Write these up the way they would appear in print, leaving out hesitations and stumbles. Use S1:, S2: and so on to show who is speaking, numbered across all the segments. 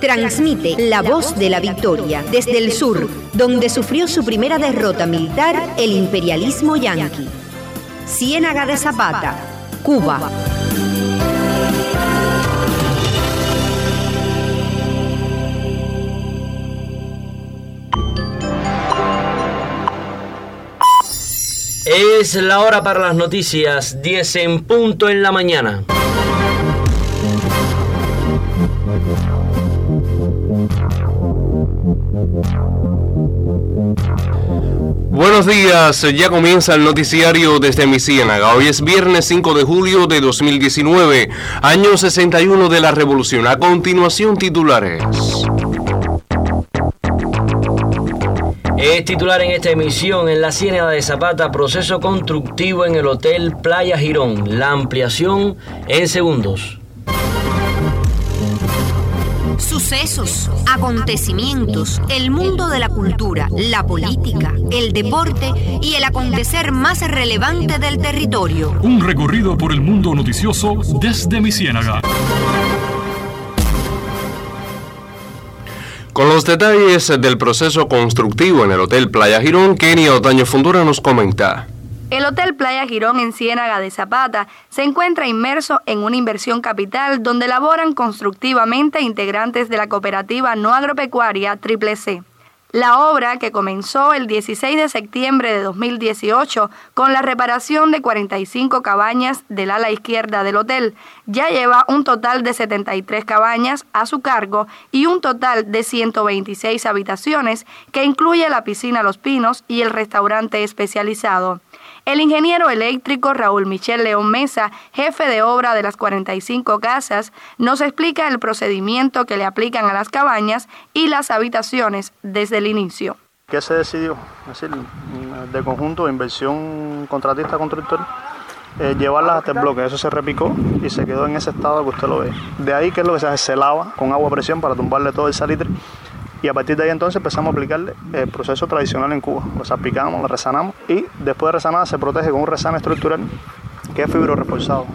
S1: Transmite La Voz de la Victoria desde el sur, donde sufrió su primera derrota militar el imperialismo yanqui. Ciénaga de Zapata, Cuba.
S2: Es la hora para las noticias, 10 en punto en la mañana.
S3: Buenos días, ya comienza el noticiario desde mi Ciénaga. Hoy es viernes 5 de julio de 2019, año 61 de la Revolución. A continuación, titulares.
S2: Es titular en esta emisión: en la Ciénaga de Zapata, proceso constructivo en el Hotel Playa Girón. La ampliación en segundos.
S1: Sucesos, acontecimientos, el mundo de la cultura, la política, el deporte y el acontecer más relevante del territorio.
S4: Un recorrido por el mundo noticioso desde mi Ciénaga.
S3: Con los detalles del proceso constructivo en el Hotel Playa Girón, Kenia Otaño Fundora nos comenta.
S5: El Hotel Playa Girón en Ciénaga de Zapata se encuentra inmerso en una inversión capital donde laboran constructivamente integrantes de la cooperativa no agropecuaria Triple C. La obra, que comenzó el 16 de septiembre de 2018 con la reparación de 45 cabañas del ala izquierda del hotel, ya lleva un total de 73 cabañas a su cargo y un total de 126 habitaciones que incluye la piscina Los Pinos y el restaurante especializado. El ingeniero eléctrico Raúl Michel León Mesa, jefe de obra de las 45 casas, nos explica el procedimiento que le aplican a las cabañas y las habitaciones desde el inicio.
S6: ¿Qué se decidió? Es decir, de conjunto, inversión contratista-constructor, llevarlas hasta el bloque. Eso se repicó y se quedó en ese estado que usted lo ve. De ahí, ¿qué es lo que se hace? Se lava con agua a presión para tumbarle todo el salitre. Y a partir de ahí entonces empezamos a aplicarle el proceso tradicional en Cuba. Lo salpicamos, lo resanamos y después de resanada se protege con un resane estructural que es fibro reforzado.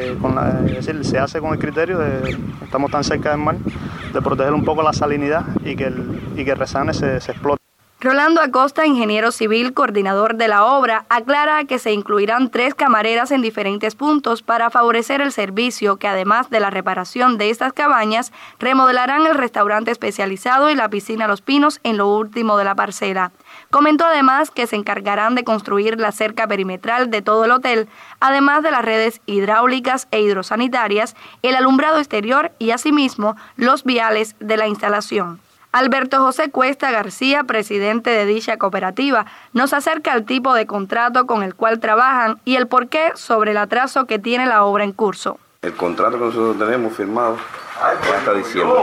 S6: Es decir, se hace con el criterio de, estamos tan cerca del mar, de proteger un poco la salinidad y que el resane se explote.
S5: Rolando Acosta, ingeniero civil, coordinador de la obra, aclara que se incluirán 3 camareras en diferentes puntos para favorecer el servicio, que además de la reparación de estas cabañas, remodelarán el restaurante especializado y la piscina Los Pinos en lo último de la parcela. Comentó además que se encargarán de construir la cerca perimetral de todo el hotel, además de las redes hidráulicas e hidrosanitarias, el alumbrado exterior y asimismo los viales de la instalación. Alberto José Cuesta García, presidente de dicha cooperativa, nos acerca al tipo de contrato con el cual trabajan y el porqué sobre el atraso que tiene la obra en curso.
S7: El contrato que nosotros tenemos firmado es hasta diciembre,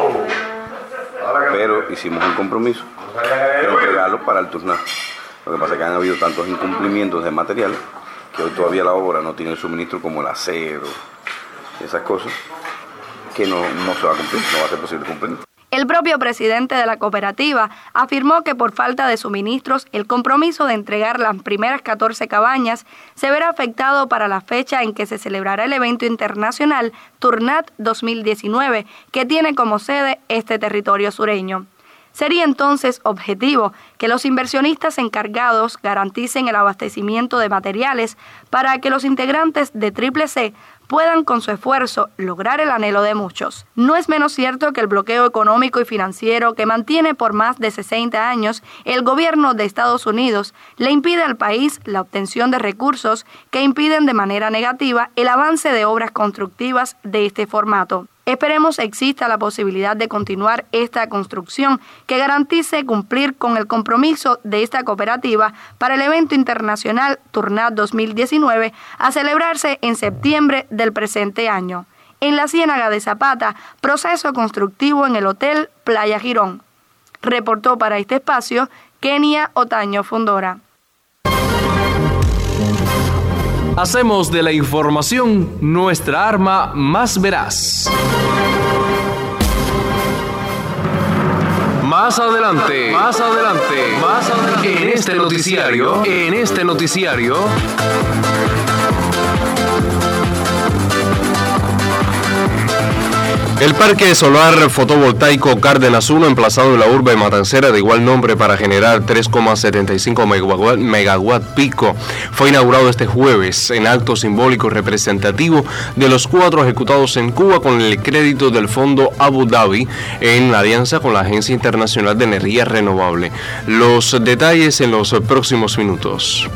S7: pero hicimos un compromiso de entregarlo para el turnar. Lo que pasa es que han habido tantos incumplimientos de material que hoy todavía la obra no tiene el suministro, como el acero, esas cosas, que no se va a cumplir, no va a ser posible cumplir.
S5: El propio presidente de la cooperativa afirmó que por falta de suministros, el compromiso de entregar las primeras 14 cabañas se verá afectado para la fecha en que se celebrará el evento internacional Turnat 2019, que tiene como sede este territorio sureño. Sería entonces objetivo que los inversionistas encargados garanticen el abastecimiento de materiales para que los integrantes de Triple C puedan con su esfuerzo lograr el anhelo de muchos. No es menos cierto que el bloqueo económico y financiero que mantiene por más de 60 años el gobierno de Estados Unidos le impide al país la obtención de recursos que impiden de manera negativa el avance de obras constructivas de este formato. Esperemos exista la posibilidad de continuar esta construcción que garantice cumplir con el compromiso de esta cooperativa para el evento internacional Turnat 2019 a celebrarse en septiembre del presente año. En la Ciénaga de Zapata, proceso constructivo en el Hotel Playa Girón. Reportó para este espacio Kenia Otaño Fundora.
S4: Hacemos de la información nuestra arma más veraz. Más adelante, en este noticiario.
S3: El parque solar fotovoltaico Cárdenas 1, emplazado en la urbe matancera de igual nombre para generar 3,75 megawatt pico, fue inaugurado este jueves en acto simbólico representativo de los 4 ejecutados en Cuba con el crédito del Fondo Abu Dhabi en alianza con la Agencia Internacional de Energía Renovable. Los detalles en los próximos minutos.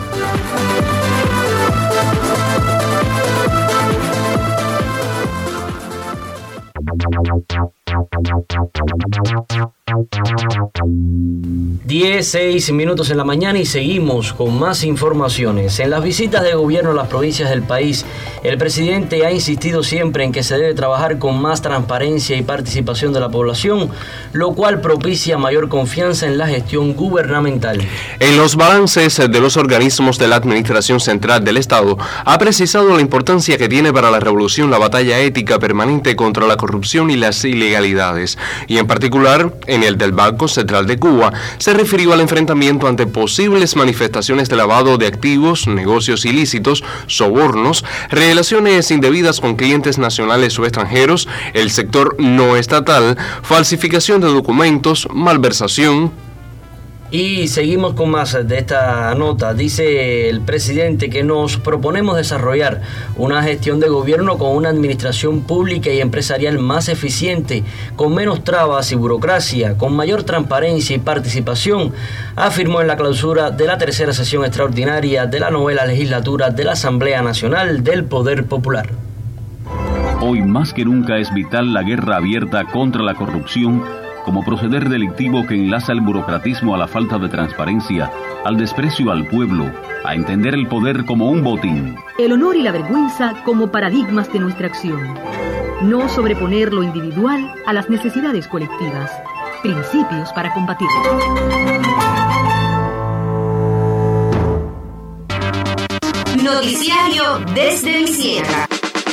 S2: Seis minutos en la mañana y seguimos con más informaciones. En las visitas de gobierno a las provincias del país, el presidente ha insistido siempre en que se debe trabajar con más transparencia y participación de la población, lo cual propicia mayor confianza en la gestión gubernamental.
S3: En los balances de los organismos de la Administración Central del Estado, ha precisado la importancia que tiene para la revolución la batalla ética permanente contra la corrupción y las ilegalidades, y en particular en el del Banco Central de Cuba, se refirió al enfrentamiento ante posibles manifestaciones de lavado de activos, negocios ilícitos, sobornos, relaciones indebidas con clientes nacionales o extranjeros, el sector no estatal, falsificación de documentos, malversación.
S2: Y seguimos con más de esta nota. Dice el presidente que nos proponemos desarrollar una gestión de gobierno con una administración pública y empresarial más eficiente, con menos trabas y burocracia, con mayor transparencia y participación, afirmó en la clausura de la tercera sesión extraordinaria de la novena legislatura de la Asamblea Nacional del Poder Popular.
S8: Hoy más que nunca es vital la guerra abierta contra la corrupción como proceder delictivo que enlaza el burocratismo a la falta de transparencia, al desprecio al pueblo, a entender el poder como un botín.
S9: El honor y la vergüenza como paradigmas de nuestra acción. No sobreponer lo individual a las necesidades colectivas. Principios para combatirlo.
S1: Noticiario desde mi sierra.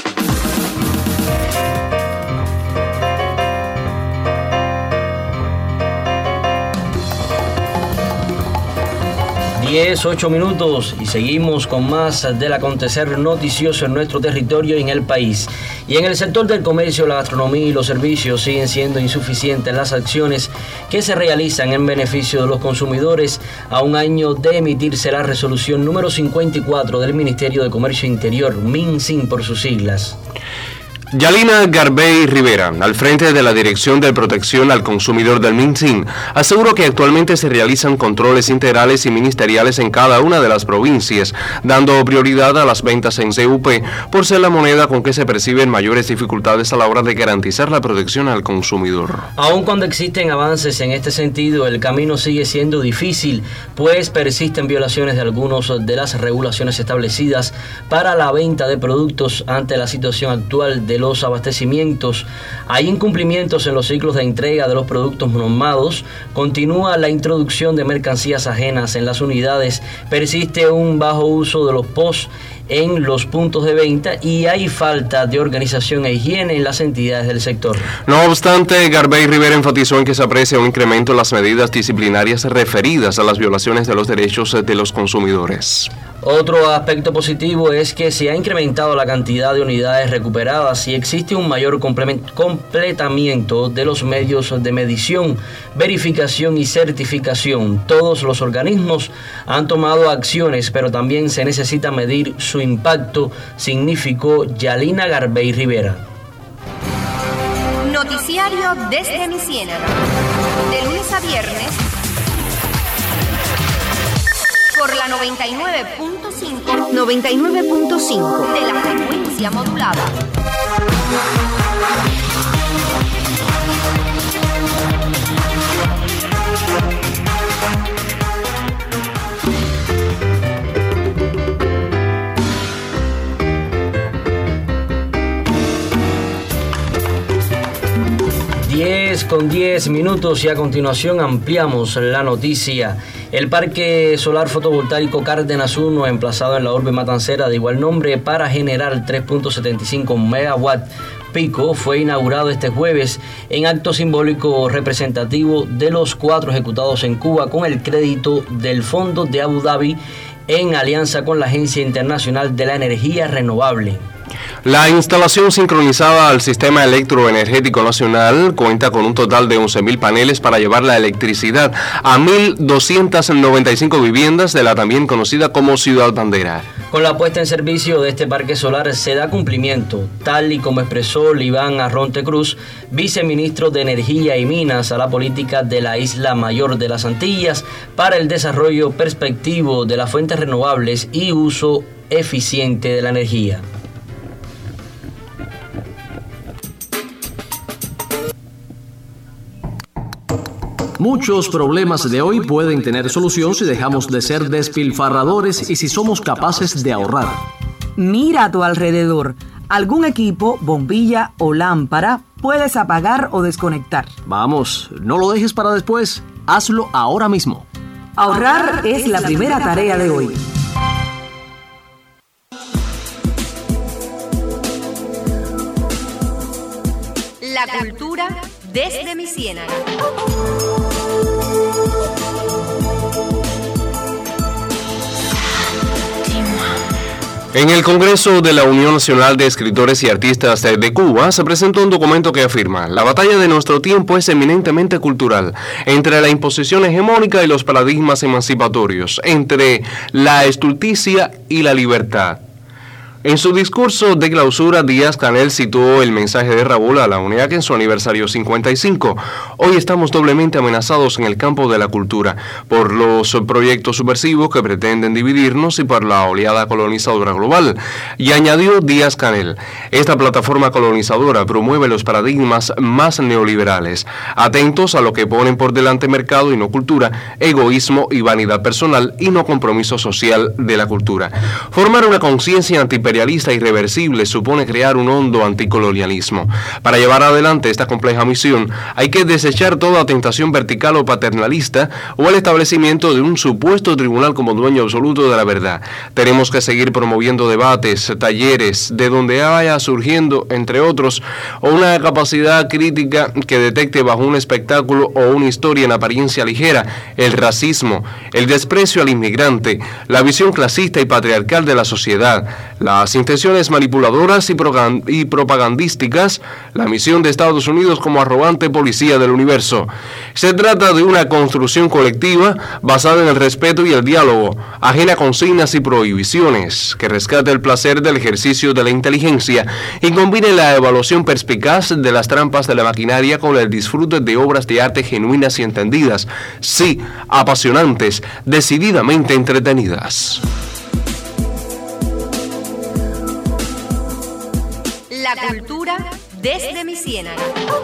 S2: 8 minutos y seguimos con más del acontecer noticioso en nuestro territorio y en el país. Y en el sector del comercio, la gastronomía y los servicios siguen siendo insuficientes las acciones que se realizan en beneficio de los consumidores a un año de emitirse la resolución número 54 del Ministerio de Comercio Interior, MinSIN por sus siglas.
S3: Yalina Garbey Rivera, al frente de la Dirección de Protección al Consumidor del MinSIN, aseguró que actualmente se realizan controles integrales y ministeriales en cada una de las provincias, dando prioridad a las ventas en CUP por ser la moneda con que se perciben mayores dificultades a la hora de garantizar la protección al consumidor.
S2: Aun cuando existen avances en este sentido, el camino sigue siendo difícil, pues persisten violaciones de algunas de las regulaciones establecidas para la venta de productos ante la situación actual de los abastecimientos. Hay incumplimientos en los ciclos de entrega de los productos normados, continúa la introducción de mercancías ajenas en las unidades, persiste un bajo uso de los POS en los puntos de venta y hay falta de organización e higiene en las entidades del sector.
S3: No obstante, Garbey Rivera enfatizó en que se aprecia un incremento en las medidas disciplinarias referidas a las violaciones de los derechos de los consumidores.
S2: Otro aspecto positivo es que se ha incrementado la cantidad de unidades recuperadas y existe un mayor completamiento de los medios de medición, verificación y certificación. Todos los organismos han tomado acciones, pero también se necesita medir su impacto, significó Yalina Garbey Rivera.
S1: Noticiario desde mi Ciénaga, de lunes a viernes, por la 99.5 de la frecuencia modulada.
S2: Con 10 minutos y a continuación ampliamos la noticia. El parque solar fotovoltaico Cárdenas 1, emplazado en la urbe matancera de igual nombre para generar 3.75 megawatt pico, fue inaugurado este jueves en acto simbólico representativo de los 4 ejecutados en Cuba con el crédito del Fondo de Abu Dhabi en alianza con la Agencia Internacional de la Energía Renovable.
S3: La instalación sincronizada al Sistema Electroenergético Nacional cuenta con un total de 11.000 paneles para llevar la electricidad a 1.295 viviendas de la también conocida como Ciudad Bandera.
S2: Con la puesta en servicio de este parque solar se da cumplimiento, tal y como expresó Liván Arronte Cruz, viceministro de Energía y Minas, a la política de la Isla Mayor de las Antillas para el desarrollo perspectivo de las fuentes renovables y uso eficiente de la energía.
S4: Muchos problemas de hoy pueden tener solución si dejamos de ser despilfarradores y si somos capaces de ahorrar.
S10: Mira a tu alrededor. Algún equipo, bombilla o lámpara puedes apagar o desconectar.
S4: Vamos, no lo dejes para después. Hazlo ahora mismo.
S10: Ahorrar es la primera tarea de hoy.
S1: La cultura desde mi ciénaga.
S3: En el Congreso de la Unión Nacional de Escritores y Artistas de Cuba se presentó un documento que afirma: la batalla de nuestro tiempo es eminentemente cultural, entre la imposición hegemónica y los paradigmas emancipatorios, entre la estulticia y la libertad. En su discurso de clausura, Díaz-Canel citó el mensaje de Raúl a la UNEAC en su aniversario 55. Hoy estamos doblemente amenazados en el campo de la cultura, por los proyectos subversivos que pretenden dividirnos y por la oleada colonizadora global. Y añadió Díaz-Canel: esta plataforma colonizadora promueve los paradigmas más neoliberales, atentos a lo que ponen por delante mercado y no cultura, egoísmo y vanidad personal y no compromiso social de la cultura. Formar una conciencia imperialista irreversible supone crear un hondo anticolonialismo. Para llevar adelante esta compleja misión hay que desechar toda tentación vertical o paternalista o el establecimiento de un supuesto tribunal como dueño absoluto de la verdad. Tenemos que seguir promoviendo debates, talleres, de donde vaya surgiendo, entre otros, una capacidad crítica que detecte bajo un espectáculo o una historia en apariencia ligera el racismo, el desprecio al inmigrante, la visión clasista y patriarcal de la sociedad, las intenciones manipuladoras y propagandísticas, la misión de Estados Unidos como arrogante policía del universo. Se trata de una construcción colectiva basada en el respeto y el diálogo, ajena a consignas y prohibiciones, que rescate el placer del ejercicio de la inteligencia y combine la evaluación perspicaz de las trampas de la maquinaria con el disfrute de obras de arte genuinas y entendidas, sí, apasionantes, decididamente entretenidas.
S1: La cultura desde mi ciénaga.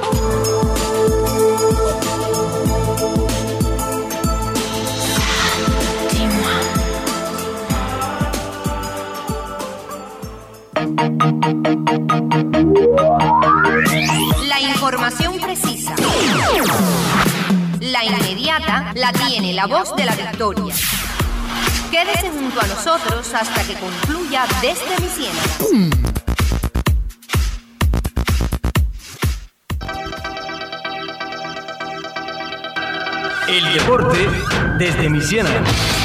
S1: La información precisa, la inmediata, la tiene La Voz de la Victoria. Quédese junto a nosotros hasta que concluya Desde mi ciénaga.
S4: El deporte desde mi ciénaga.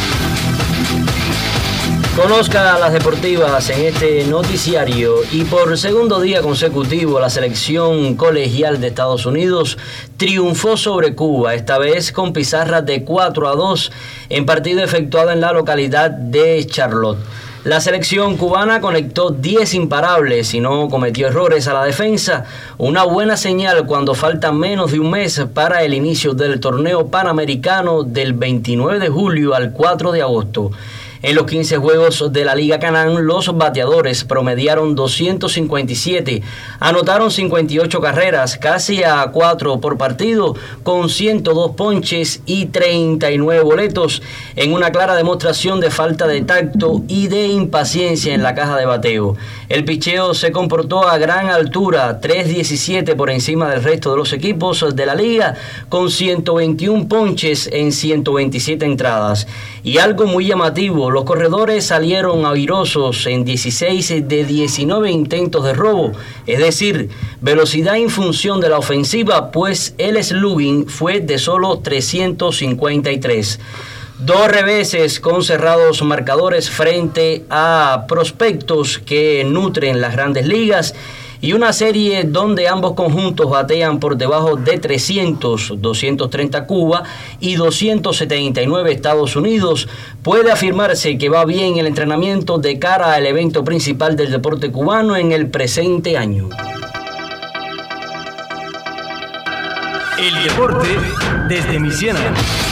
S2: Conozca las deportivas en este noticiario. Y por segundo día consecutivo la selección colegial de Estados Unidos triunfó sobre Cuba, esta vez con pizarra de 4-2 en partido efectuado en la localidad de Charlotte. La selección cubana conectó 10 imparables y no cometió errores a la defensa, una buena señal cuando falta menos de un mes para el inicio del torneo panamericano del 29 de julio al 4 de agosto. En los 15 juegos de la Liga Canaán, los bateadores promediaron 257, anotaron 58 carreras, casi a 4 por partido, con 102 ponches y 39 boletos, en una clara demostración de falta de tacto y de impaciencia en la caja de bateo. El picheo se comportó a gran altura, 3.17 por encima del resto de los equipos de la liga, con 121 ponches en 127 entradas. Y algo muy llamativo, los corredores salieron airosos en 16 de 19 intentos de robo, es decir, velocidad en función de la ofensiva, pues el slugging fue de solo 353. 2 reveses con cerrados marcadores frente a prospectos que nutren las grandes ligas y una serie donde ambos conjuntos batean por debajo de 300, 230 Cuba y 279 Estados Unidos. Puede afirmarse que va bien el entrenamiento de cara al evento principal del deporte cubano en el presente año.
S11: El deporte desde mi Ciénaga.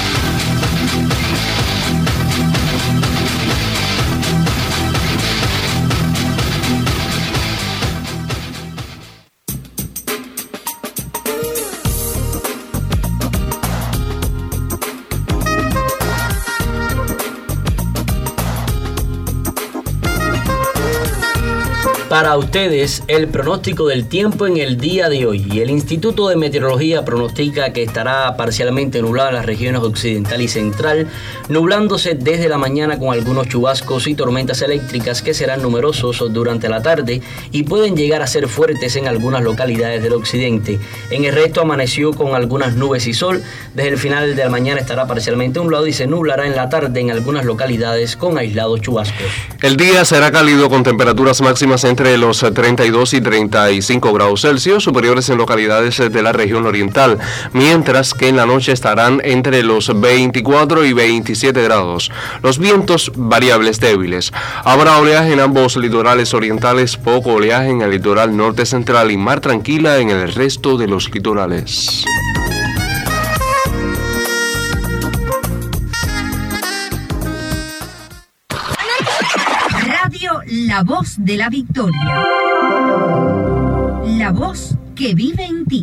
S2: Para ustedes, el pronóstico del tiempo en el día de hoy. El Instituto de Meteorología pronostica que estará parcialmente nublado en las regiones occidental y central, nublándose desde la mañana con algunos chubascos y tormentas eléctricas que serán numerosos durante la tarde y pueden llegar a ser fuertes en algunas localidades del occidente. En el resto amaneció con algunas nubes y sol. Desde el final de la mañana estará parcialmente nublado y se nublará en la tarde en algunas localidades con aislados chubascos.
S3: El día será cálido con temperaturas máximas entre los 32 y 35 grados Celsius, superiores en localidades de la región oriental, mientras que en la noche estarán entre los 24 y 27 grados. Los vientos variables débiles. Habrá oleaje en ambos litorales orientales, poco oleaje en el litoral norte central y mar tranquila en el resto de los litorales.
S1: La voz de la victoria. La voz que vive en ti.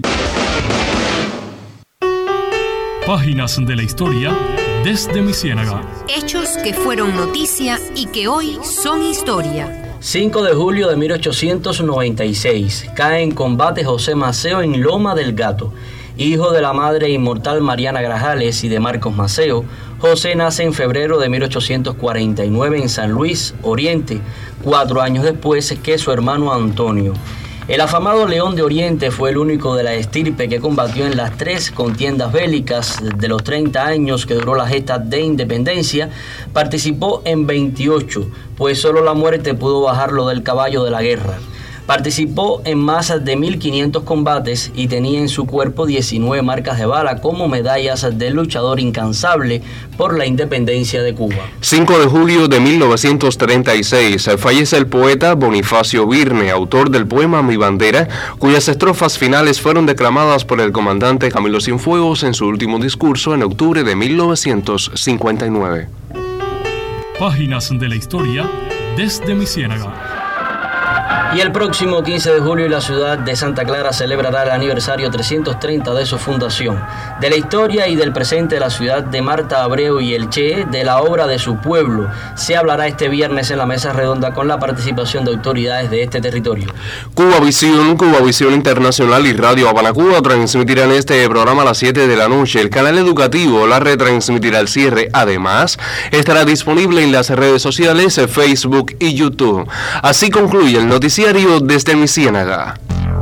S12: Páginas de la historia desde mi Ciénaga.
S1: Hechos que fueron noticia y que hoy son historia.
S2: 5 de julio de 1896. Cae en combate José Maceo en Loma del Gato. Hijo de la madre inmortal Mariana Grajales y de Marcos Maceo, José nace en febrero de 1849 en San Luis, Oriente, 4 años después que su hermano Antonio. El afamado León de Oriente fue el único de la estirpe que combatió en las 3 contiendas bélicas de los 30 años que duró la gesta de independencia. Participó en 28, pues solo la muerte pudo bajarlo del caballo de la guerra. Participó en más de 1.500 combates y tenía en su cuerpo 19 marcas de bala como medallas del luchador incansable por la independencia de Cuba.
S3: 5 de julio de 1936 fallece el poeta Bonifacio Virne, autor del poema Mi Bandera, cuyas estrofas finales fueron declamadas por el comandante Camilo Cienfuegos en su último discurso en octubre de 1959.
S12: Páginas de la historia desde mi Ciénaga.
S2: Y el próximo 15 de julio la ciudad de Santa Clara celebrará el aniversario 330 de su fundación. De la historia y del presente de la ciudad de Marta Abreu y el Che, de la obra de su pueblo, se hablará este viernes en la mesa redonda con la participación de autoridades de este territorio.
S3: Cuba Visión Internacional y Radio Habana Cuba transmitirán este programa a las 7 de la noche. El canal educativo la retransmitirá al cierre. Además, estará disponible en las redes sociales, Facebook y YouTube. Así concluye el noticiario desde mi Ciénaga.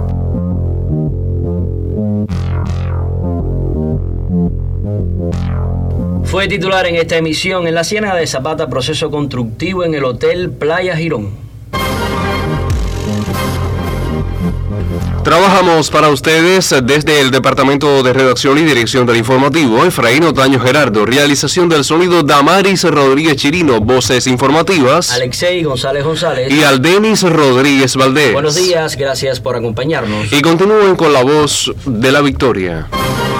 S2: Fue titular en esta emisión en la Ciénaga de Zapata, proceso constructivo en el Hotel Playa Girón.
S3: Trabajamos para ustedes desde el Departamento de Redacción y Dirección del Informativo, Efraín Otaño Gerardo, realización del sonido Damaris Rodríguez Chirino, voces informativas
S2: Alexei González
S3: y Aldenis Rodríguez Valdés.
S2: Buenos días, gracias por acompañarnos.
S3: Y continúen con la voz de la victoria.